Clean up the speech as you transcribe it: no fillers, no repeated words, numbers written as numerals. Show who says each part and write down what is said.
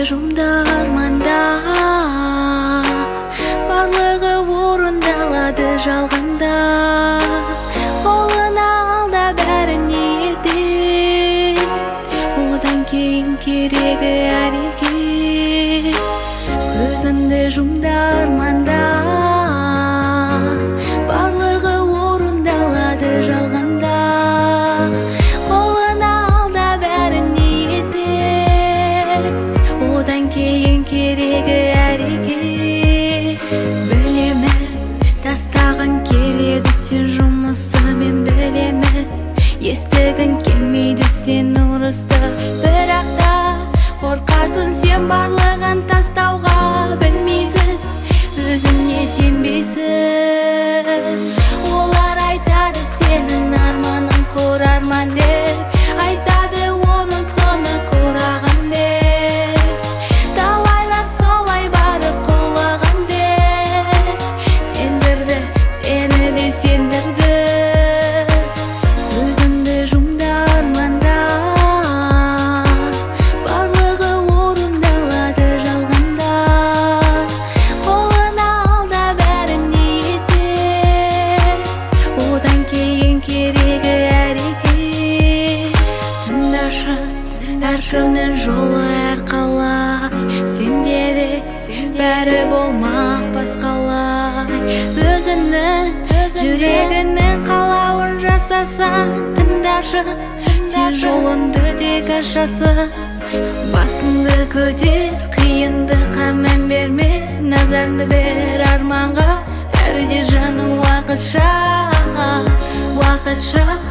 Speaker 1: жұмда арманда, барлығы орындалады жалғанда. Қолына алда бәрі ниетте, одан кейін керегі әрекет. Көзімді жұмда арманда, барлығы орындалады жалғанда. Қолына алда бәрі ниетте, одан кейін керегі әрекет. Білемін, тастағың келеді сен жұмысты, мен білемін, естігің келмейді сен ұрысты. Бірақ та қорқасың сен барлығын тастауға, білмейсің, өзіңе сенбейсің. Олар айтады сенің арманың құр арман деп, айтады оның соны құраған деп. Талайлар солай барып құлаған деп, сендірді, сені де сендірді. Көзімді жұмда арманда, барлығы орындалады жалғанда. Қолына алда бәрі ниетте, одан кейін керегі әрекет. Тыңдашы, әркімнің жолы әрқалай, сенде де бәрі болмақ басқалай. Өзіңнің жүрегіңнің қалауын жасасаң, тыңдашы, сен жолыңды тек ашасың. Басыңды көтер, қиындыққа мән берме, назарыңды бер арманға, бәрі де жаны уақытша, уақытша.